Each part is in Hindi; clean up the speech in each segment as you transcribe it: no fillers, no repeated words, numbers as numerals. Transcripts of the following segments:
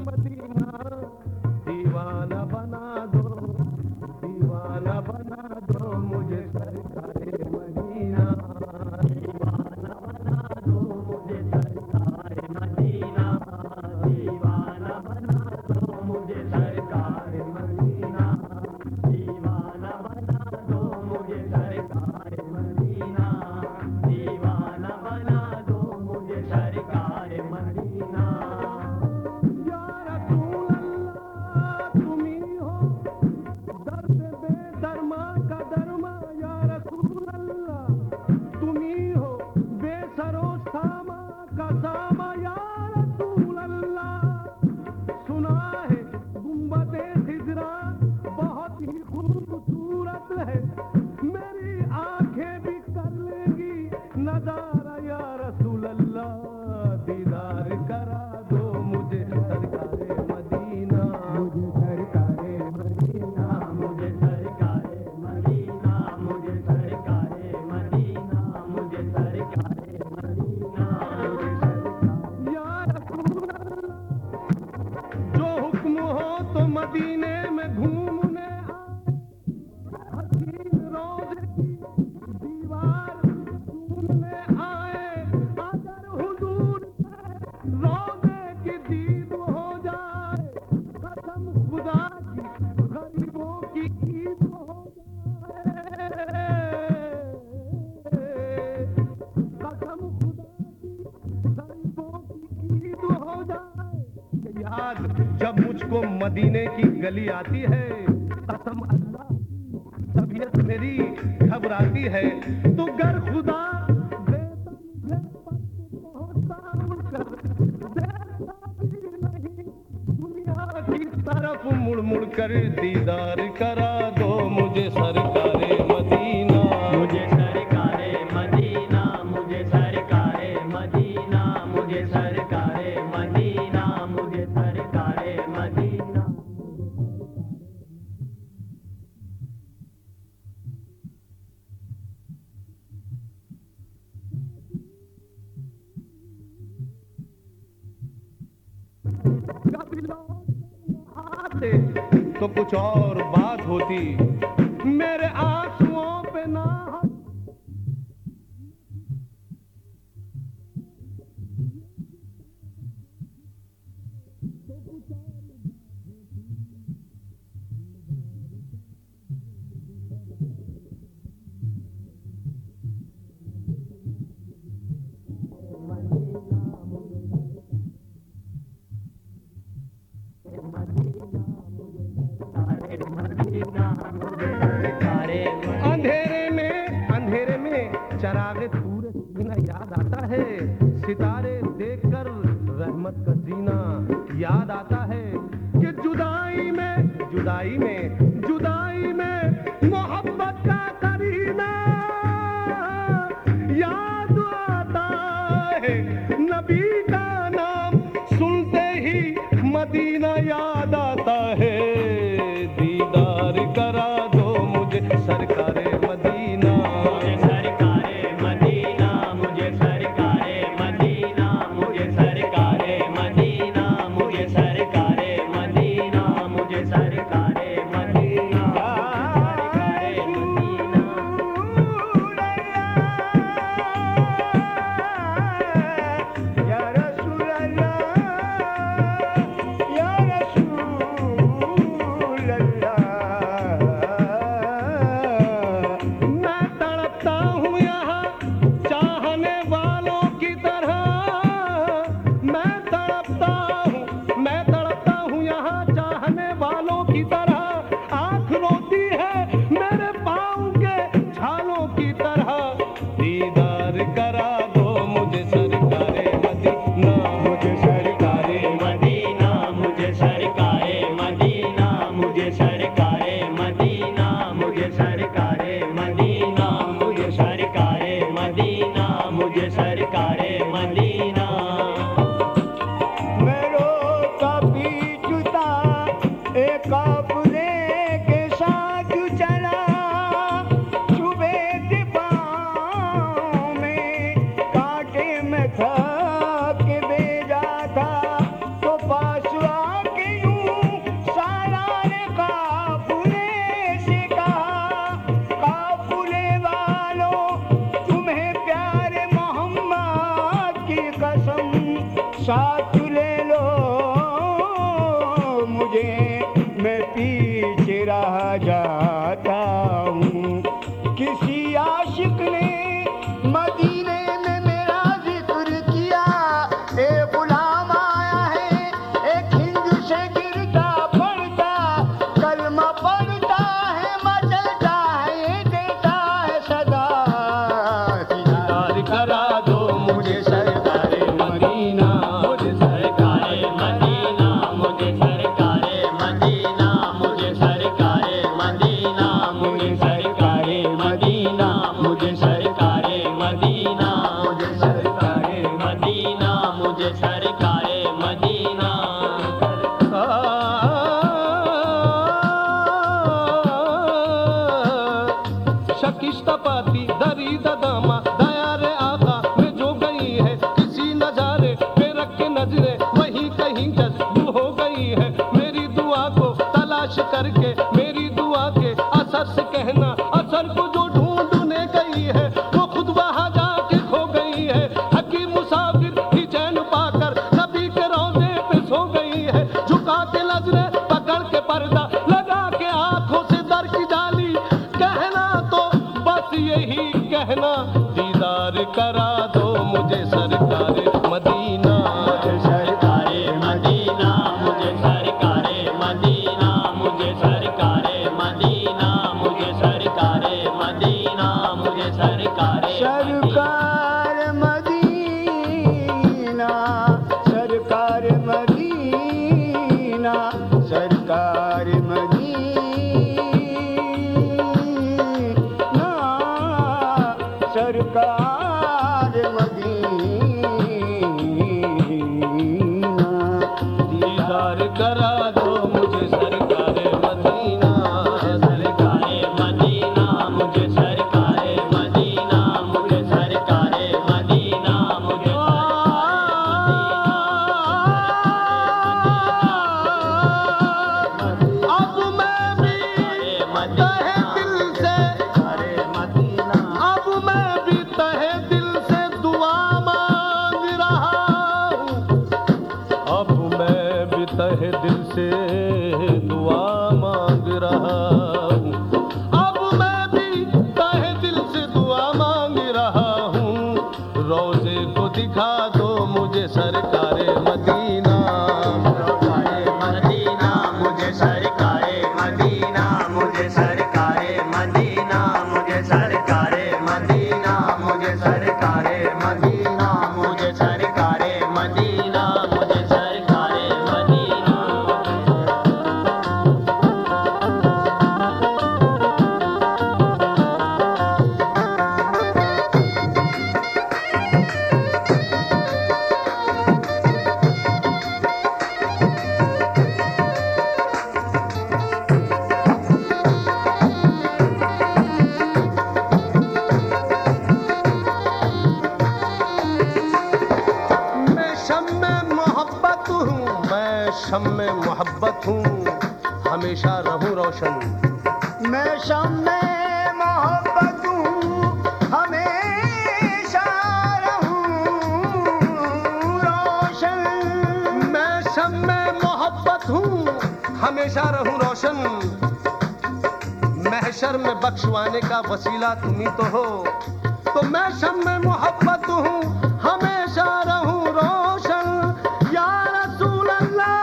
मदीना, दीवाना बना दो, दीवाना बना दो मुझे सरकारे मदीना, दीवाना बना दो मुझे सरकारे मदीना, दीवाना बना दो मुझे सरकारे मदीना, दीवाना बना दो मुझे सरकारे मदीना, दीवाना बना दो मुझे सरकारे मदीना। या रसूल अल्लाह तुम ही हो दर्द बेदरमा का दरमा, या रसूल अल्लाह तुम ही हो बेसरो सामा का सामा, या रसूल अल्लाह सुना है गुंबदे हिजरा बहुत ही खूबसूरत है, मेरी आंखें भी कर लेंगी नजारा, या रसूल अल्लाह दीदार करा दो मुझे सरकारे मदीना, मुझे सरकारे मदीना, मुझे सरकारे मदीना, मुझे सरकारे मदीना, मुझे सरकारे मदीना, या रसूल अल्लाह जो हुक्म हो तो मदीने में घूमने आए, हसीन रोज़े की दीवार चूमने आए, अगर हुजूर से रोज़े की दीद हो जाए, कसम खुदा की गरीबों की ईद हो जाए, कसम खुदा की गरीबों की ईद हो जाए। याद जब मुझको मदीने की गली आती है, कसम अल्लाह तबीयत मेरी घबराती है, तो गर खुदा देता मुझे पहुंचा उड़कर, देखता भी नहीं दुनिया की तरफ मुड़ मुड़ कर, दीदार करा दो मुझे सरकारे मदीना, मुझे सरकारे मदीना, मुझे सरकारे मदीना, मुझे सरकारे मदीना, मुझे सरकारे मदीना। कभी लौट आते तो कुछ और बात होती, मेरे आंसुओं पे ना अंधेरे में चरागे तूरे सीना याद आता है, सितारे देखकर रहमत का जीना याद आता है, कि जुदाई में जुदाई में जुदाई में मोहब्बत का करीना याद आता है, नबी का नाम सुनते ही मदीना याद आता है, दीदार करा दो मुझे सरकारे मदीना, मुझे सरकारे मदीना, मुझे सरकारे मदीना, मुझे सरकारे मदीना, मुझे सरकारे मदीना, मुझे सरकारे मदीना, सरकारे मदीना। या रसूल अल्लाह, या रसूल पाती दरी ददामा दया रे आका में जो गई है किसी नजारे पे रख के नजरे वही कहीं जज्बू हो गई है मेरी दुआ को तलाश करके मेरी दुआ के असर से कहना असर को जो ढूंढने गई है वो खुद वहां जाके खो गई है हकीम मुसाफिर की चैन पाकर नबी के रोजे पे सो गई है झुका के नजरे पकड़ के पर्दा लगा के आंखों से दर की जाली कहना तो बस यही कहना दीदार करा दो मुझे सरकारे मदीना मुझे सरकारे मदीना मुझे सरकारे मदीना मुझे सरकारे मदीना मुझे सरकारे मदीना मुझे सरकारे सरकार मदीना सरकार मदीना सरकार मदीना सरकार मदीना दीदार करा दो मुझे सरकारे मदीना सरकारे मदीना मुझे सरकारे मदीना मुझे सरकारे मदीना मुझे अब मैं भी तहे दिल से अब मैं भी तहे दिल से दुआ मांग रहा हूँ अब मैं भी तहे दिल से दुआ मांग रहा हूँ अब मैं भी तहे दिल से दुआ मांग रहा हूँ रोजे को दिखा दो मुझे सरकारे मदीना मदीना मुझे सरकारे मदीना मुझे सरकारे मदीना मुझे सरकारे मदीना मुझे सरकारे मदीना मुझे सरकारे मदीना मुझे सरकारे मदीना मैं शम्मे मोहब्बत हूँ मैं शम्मे मोहब्बत हूँ हमेशा रहूं रोशन मैं शम्मे मोहब्बत हूँ हमेशा रहूं रोशन मैं शम्मे मोहब्बत हूँ हमेशा रहूं रोशन महशर में बख्शवाने का वसीला तुम ही तो हो तो मैं शम्मे मोहब्बत हूँ हमेशा रहूं रोशन या रसूल अल्लाह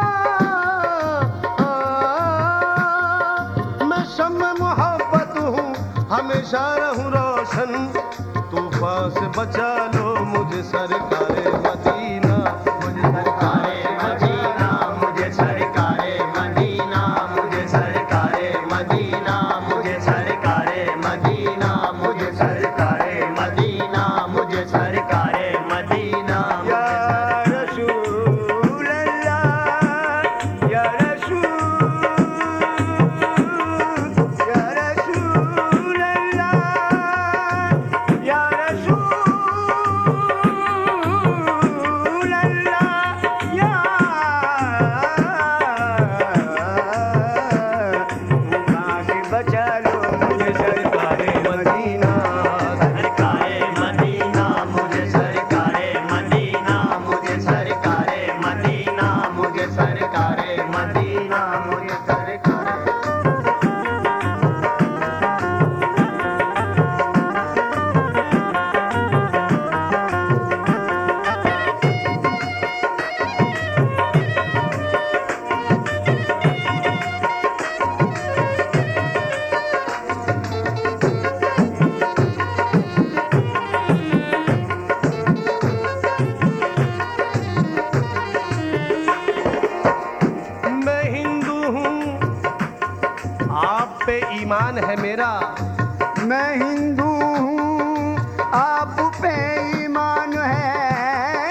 मैं शम्मे मोहब्बत हूँ हमेशा रहूं रोशन तूफान से बचा लो मुझे सरकारे मदीना मुझे सरकारे मदीना मुझे सरकारे मदीना मुझे सरकारे मदीना मुझे सरकारे मदीना मुझे सरकारे मदीना मुझे सरकारे मदीना या रसूल अल्लाह या रसूल अल्लाह या रसूल अल्लाह या मुझे से बचा लो मुझे सरकारे मदीना सरकारे मदीना मुझे सरकारे मदीना मुझे सरकारे मदीना मुझे सरकारे मदीना मुझे सरकारे मैं हिंदू हूँ आप पे ईमान है मेरा मैं हिंदू हूँ आप पे ईमान है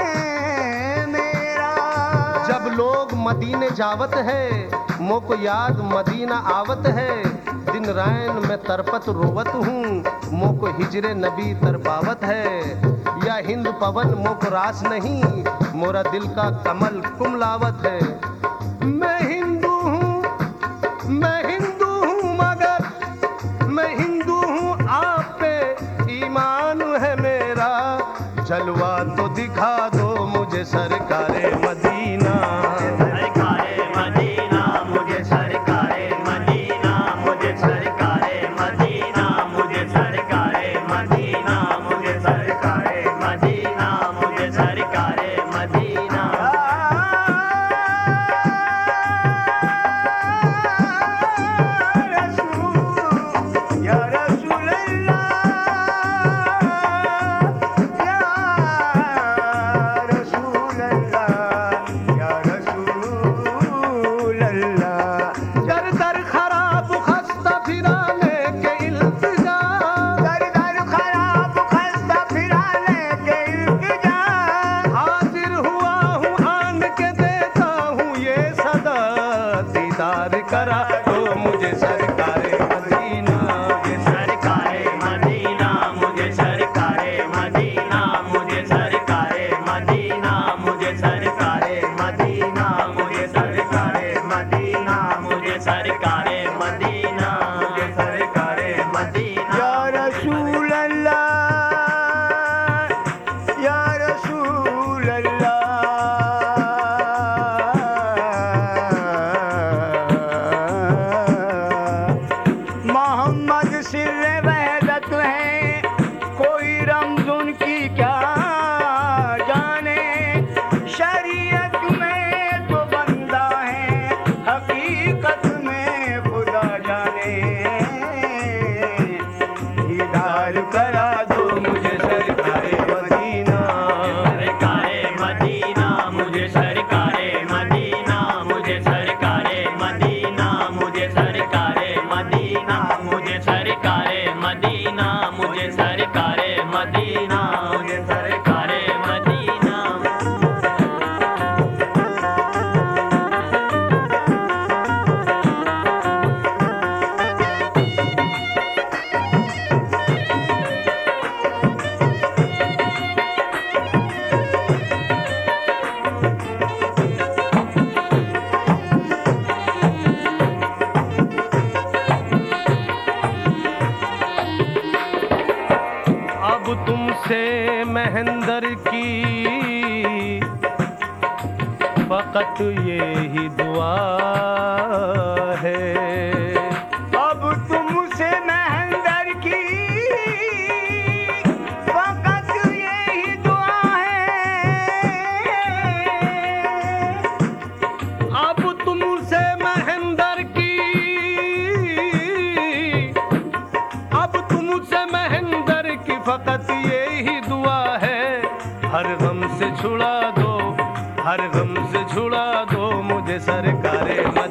मेरा जब लोग मदीने जावत है मोको याद मदीना आवत है दिन रैन में तरपत रोवत हूँ, मोको हिजरे नबी तरपावत है। या हिंद पवन मोको रास नहीं, मोरा दिल का कमल कुमलावत है। मैं हिंदू हूँ, मैं हिंदू हूँ, मगर मैं हिंदू हूँ, आप पे ईमान है मेरा। जलवा तो दिखा दो मुझे सरकारे मदीना। सरकारे मदीना मुझे सरकारे मदीना, मुझे सरकारे मदीना, मुझे सरकारे मदीना, मुझे सरकारे मदीना, मुझे सरकारे मदीना। या रसूल अल्लाह, या रसूल अल्लाह, या रसूल अल्लाह। दर दर खराब खस्ता फिराने के इल्तिजा, दर दर खराब खस्ता फिराने के इल्तिजा। हाजिर हुआ हूँ आन के देता हूँ ये सदा। दीदार करा दो मुझे सरकारे मदीना। ये सरकारे मदीना मुझे सरकारे मदीना, मुझे सरकारे मदीना, मुझे सरकारे मदीना, मुझे सरकारे मदीना, मुझे सरकारे मदीना, मुझे सरकारे मदीना। या रसूल अल्लाह, या रसूल अल्लाह। मोहम्मद सिर्रे वहदत है, कोई रमज़ उनकी क्या जाने। शरीयत में तो बंदा है, हकीकत में खुदा जाने। दीदार करा दो मुझे सरकारे मदीना। सरकारे मदीना मुझे सरकारे मदीना, मुझे सरकारे मदीना, मुझे सरकारे मदीना, मुझे सरकारे मदीना, मुझे सरकारे मदीना, मुझे सरकारे मदीना। अब तुमसे महेंद्र की फकत ये ही दुआ है। अब तुमसे महेंद्र की फकत यही दुआ है। अब तुमसे महेंद्र की, अब तुमसे महेंद्र की फकत ये ही दुआ है। हर गम से छुड़ा दो, हर गम से छुड़ा दो मुझे सरकारे मदीना।